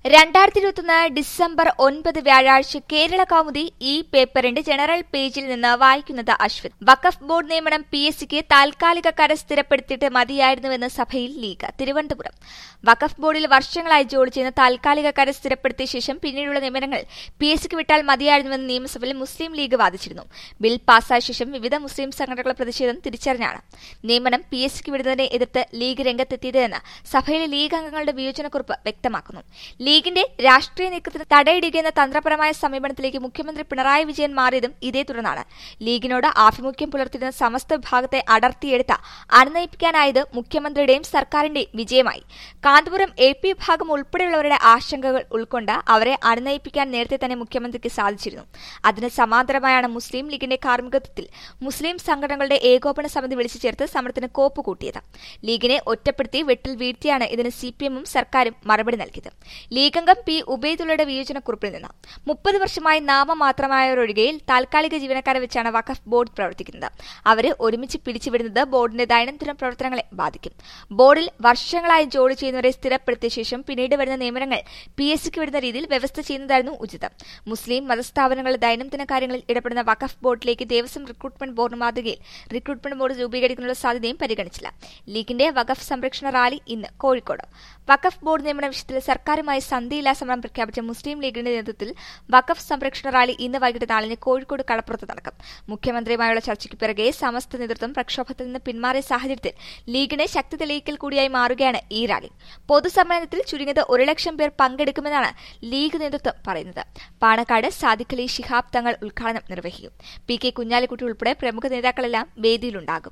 2021 December 9 വ്യാഴാഴ്ച കേരള കൗമുദി ഈ പേപ്പറിന്റെ ജനറൽ പേജിൽ നിന്ന് വായിക്കുന്നത് അശ്വത്. വഖഫ് ബോർഡ് നിയമനം PSCക്ക് താൽക്കാലിക കര സ്ഥിരപ്പെടുത്തിയിട്ട് മതിയായിരുന്നുവെന്ന് സഭയിൽ ലീഗ്. തിരുവനന്തപുരം. വഖഫ് ബോർഡിൽ വർഷങ്ങളായി ജോലി ചെയ്യുന്ന താൽക്കാലിക കര സ്ഥിരപ്പെടുത്തിയ ശേഷം പിന്നീടുള്ള നിയമനങ്ങൾ PSCക്ക് വിട്ടാൽ മതിയായിരുന്നുവെന്ന് നിയമസഭയിൽ മുസ്ലിം ലീഗ് വാദിച്ചിരുന്നു. ബിൽ പാസായ ശേഷം വിവിധ മുസ്ലിം സംഘടനകളുടെ പ്രതിഷേധം തിരിച്ചറിഞ്ഞാണ് നിയമനം PSCക്ക് വിടുന്നതിനെ എതിർത്ത് ലീഗ് രംഗത്തെത്തിയതെന്ന് സഭയിലെ ലീഗ് അംഗങ്ങളുടെ വിയോജനക്കുറിപ്പ് വ്യക്തമാക്കുന്നു. ലീഗിന്റെ രാഷ്ട്രീയ നീക്കത്തിന് തടയിടുകയെന്ന തന്ത്രപരമായ സമീപനത്തിലേക്ക് മുഖ്യമന്ത്രി പിണറായി വിജയൻ മാറിയതും ഇതേ തുടർന്നാണ്. ലീഗിനോട് ആഭിമുഖ്യം പുലർത്തിയിരുന്ന സമസ്ത വിഭാഗത്തെ അടർത്തിയെടുത്ത അണനയിപ്പിക്കാനായത് മുഖ്യമന്ത്രിയുടെയും സർക്കാരിന്റെയും വിജയമായി. കാന്തപുരം AP വിഭാഗം ഉൾപ്പെടെയുള്ളവരുടെ ആശങ്കകൾ ഉൾക്കൊണ്ട് അവരെ അണനയിപ്പിക്കാൻ നേരത്തെ തന്നെ മുഖ്യമന്ത്രിക്ക് സാധിച്ചിരുന്നു. അതിന് സമാന്തരമായാണ് മുസ്ലിം ലീഗിന്റെ കാർമ്മികത്വത്തിൽ മുസ്ലിം സംഘടനകളുടെ ഏകോപന സമിതി വിളിച്ചു ചേർത്ത് സമരത്തിന് കോപ്പ് കൂട്ടിയത്. ലീഗിനെ ഒറ്റപ്പെടുത്തി വെട്ടിൽ വീഴ്ത്തിയാണ് ഇതിന് CPM സർക്കാരും മറുപടി നൽകിയത്. ലീഗംഗം P. ഉബൈദുള്ളയുടെ വിയോജനക്കുറിപ്പിൽ നിന്ന് 30 വർഷമായി നാമമാത്രമായവരൊഴികെ താൽക്കാലിക ജീവനക്കാരെ വെച്ചാണ് വഖഫ് ബോർഡ് പ്രവർത്തിക്കുന്നത്. അവരെ ഒരുമിച്ച് പിരിച്ചുവിടുന്നത് ബോർഡിന്റെ ദൈനംദിന പ്രവർത്തനങ്ങളെ ബാധിക്കും. ബോർഡിൽ വർഷങ്ങളായി ജോലി ചെയ്യുന്നവരെ സ്ഥിരപ്പെടുത്തിയ ശേഷം പിന്നീട് വരുന്ന നിയമനങ്ങൾ PSCക്ക് വിടുന്ന രീതിയിൽ വ്യവസ്ഥ ചെയ്യുന്നതായിരുന്നു ഉചിതം. മുസ്ലിം മതസ്ഥാപനങ്ങളുടെ ദൈനംദിന കാര്യങ്ങളിൽ ഇടപെടുന്ന വഖഫ് ബോർഡിലേക്ക് ദേവസ്വം റിക്രൂട്ട്മെന്റ് ബോർഡ് മാതൃകയിൽ റിക്രൂട്ട്മെന്റ് ബോർഡ് രൂപീകരിക്കാനുള്ള സാധ്യതയും പരിഗണിച്ചില്ല. ലീഗിന്റെ വഖഫ് സംരക്ഷണ റാലി ഇന്ന് കോഴിക്കോട്. വഖഫ് ബോർഡ് നിയമന വിഷയത്തിൽ സർക്കാരുമായി സന്ധിയില്ലാ സമരം പ്രഖ്യാപിച്ച മുസ്ലിം ലീഗിന്റെ നേതൃത്വത്തിൽ വഖഫ് സംരക്ഷണ റാലി ഇന്ന് വൈകിട്ട് 4 കോഴിക്കോട് കടപ്പുറത്ത് നടക്കും. മുഖ്യമന്ത്രിയുമായുള്ള ചർച്ചയ്ക്ക് പിറകെ സമസ്ത നേതൃത്വം പ്രക്ഷോഭത്തിൽ നിന്ന് പിന്മാറിയ സാഹചര്യത്തിൽ ലീഗിന് ശക്തി തെളിയിക്കൽ കൂടിയായി മാറുകയാണ് ഈ റാലി. പൊതുസമ്മേളനത്തിൽ ചുരുങ്ങിയത് 1 ലക്ഷം പേർ പങ്കെടുക്കുമെന്നാണ് ലീഗ് നേതൃത്വം പറയുന്നത്. പാണക്കാട് സാദിഖ് അലി ശിഹാബ് തങ്ങൾ ഉദ്ഘാടനം നിർവഹിക്കും. PK കുഞ്ഞാലിക്കുട്ടി ഉൾപ്പെടെ പ്രമുഖ നേതാക്കളെല്ലാം വേദിയിലുണ്ടാകും.